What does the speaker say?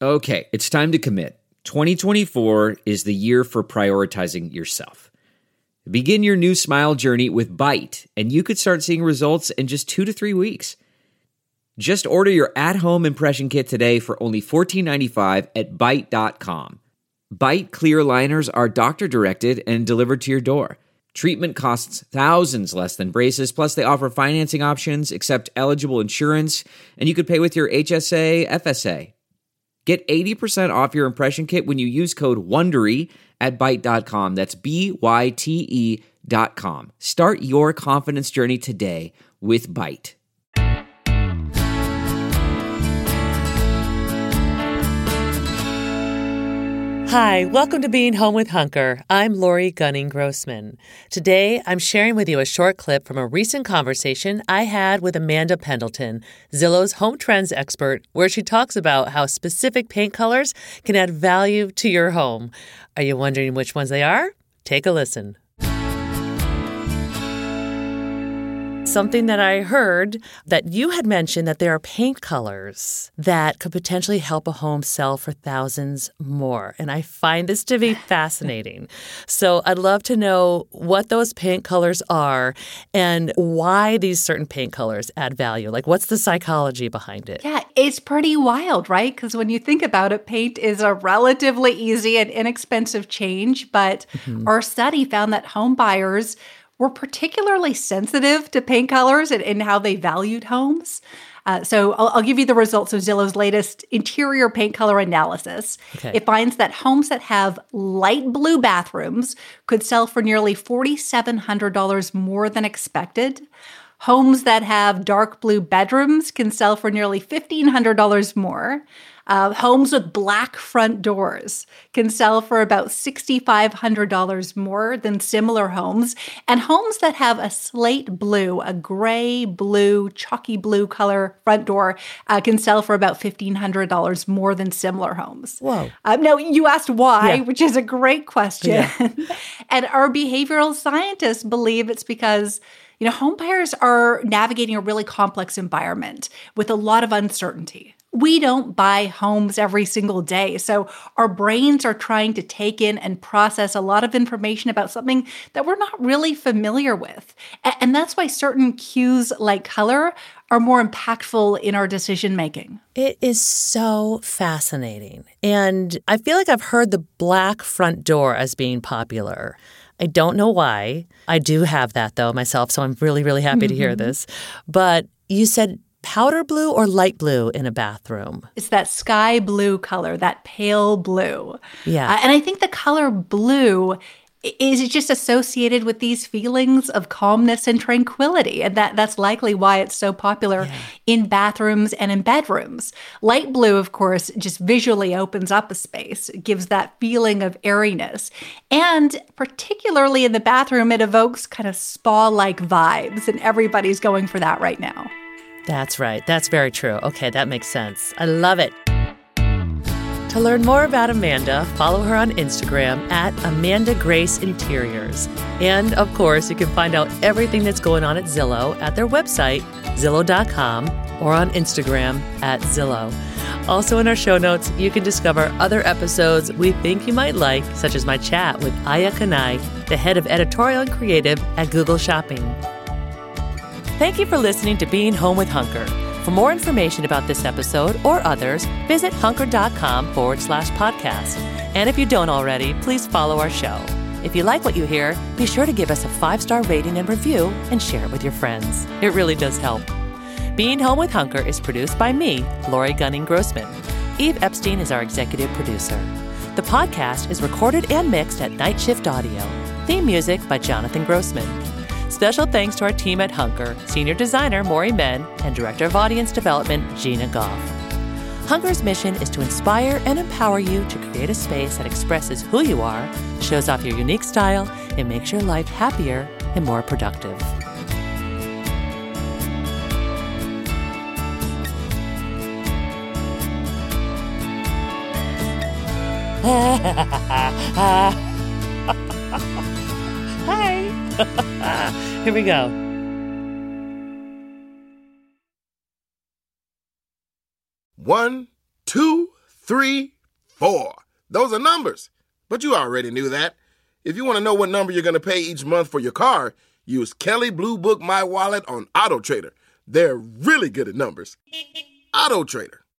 Okay, it's time to commit. 2024 is the year for prioritizing yourself. Begin your new smile journey with Byte, and you could start seeing results in just 2 to 3 weeks. Just order your at-home impression kit today for only $14.95 at Byte.com. Byte clear liners are doctor-directed and delivered to your door. Treatment costs thousands less than braces, plus they offer financing options, accept eligible insurance, and you could pay with your HSA, FSA. Get 80% off your impression kit when you use code WONDERY at Byte.com. That's BYTE.com. Start your confidence journey today with Byte. Hi, welcome to Being Home with Hunker. I'm Lori Gunning-Grossman. Today, I'm sharing with you a short clip from a recent conversation I had with Amanda Pendleton, Zillow's home trends expert, where she talks about how specific paint colors can add value to your home. Are you wondering which ones they are? Take a listen. Something that I heard that you had mentioned that there are paint colors that could potentially help a home sell for thousands more. And I find this to be fascinating. So I'd love to know what those paint colors are and why these certain paint colors add value. Like, what's the psychology behind it? Yeah, it's pretty wild, right? Because when you think about it, paint is a relatively easy and inexpensive change. But our study found that home buyers were particularly sensitive to paint colors and how they valued homes. So I'll give you the results of Zillow's latest interior paint color analysis. Okay. It finds that homes that have light blue bathrooms could sell for nearly $4,700 more than expected. Homes that have dark blue bedrooms can sell for nearly $1,500 more. Homes with black front doors can sell for about $6,500 more than similar homes. And homes that have a slate blue, a gray blue, chalky blue color front door can sell for about $1,500 more than similar homes. Whoa. Now, you asked why, which is a great question. Yeah. And our behavioral scientists believe it's because home buyers are navigating a really complex environment with a lot of uncertainty. We don't buy homes every single day, so our brains are trying to take in and process a lot of information about something that we're not really familiar with. And that's why certain cues like color are more impactful in our decision-making. It is so fascinating. And I feel like I've heard the black front door as being popular. I don't know why. I do have that, though, myself, so I'm really, really happy to hear this. But you said powder blue or light blue in a bathroom? It's that sky blue color, that pale blue. Yeah. And I think the color blue is just associated with these feelings of calmness and tranquility. And that's likely why it's so popular in bathrooms and in bedrooms. Light blue, of course, just visually opens up a space. It gives that feeling of airiness. And particularly in the bathroom, it evokes kind of spa-like vibes. And everybody's going for that right now. That's right. That's very true. Okay, that makes sense. I love it. To learn more about Amanda, follow her on Instagram at Amanda Grace Interiors. And, of course, you can find out everything that's going on at Zillow at their website, Zillow.com, or on Instagram at Zillow. Also in our show notes, you can discover other episodes we think you might like, such as my chat with Aya Kanai, the head of editorial and creative at Google Shopping. Thank you for listening to Being Home with Hunker. For more information about this episode or others, visit hunker.com/podcast. And if you don't already, please follow our show. If you like what you hear, be sure to give us a 5-star rating and review and share it with your friends. It really does help. Being Home with Hunker is produced by me, Lori Gunning-Grossman. Eve Epstein is our executive producer. The podcast is recorded and mixed at Night Shift Audio. Theme music by Jonathan Grossman. Special thanks to our team at Hunker, Senior Designer Maury Men, and Director of Audience Development Gina Goff. Hunker's mission is to inspire and empower you to create a space that expresses who you are, shows off your unique style, and makes your life happier and more productive. Hi. Here we go. One, two, 3, 4. Those are numbers. But you already knew that. If you want to know what number you're going to pay each month for your car, use Kelley Blue Book My Wallet on AutoTrader. They're really good at numbers. AutoTrader.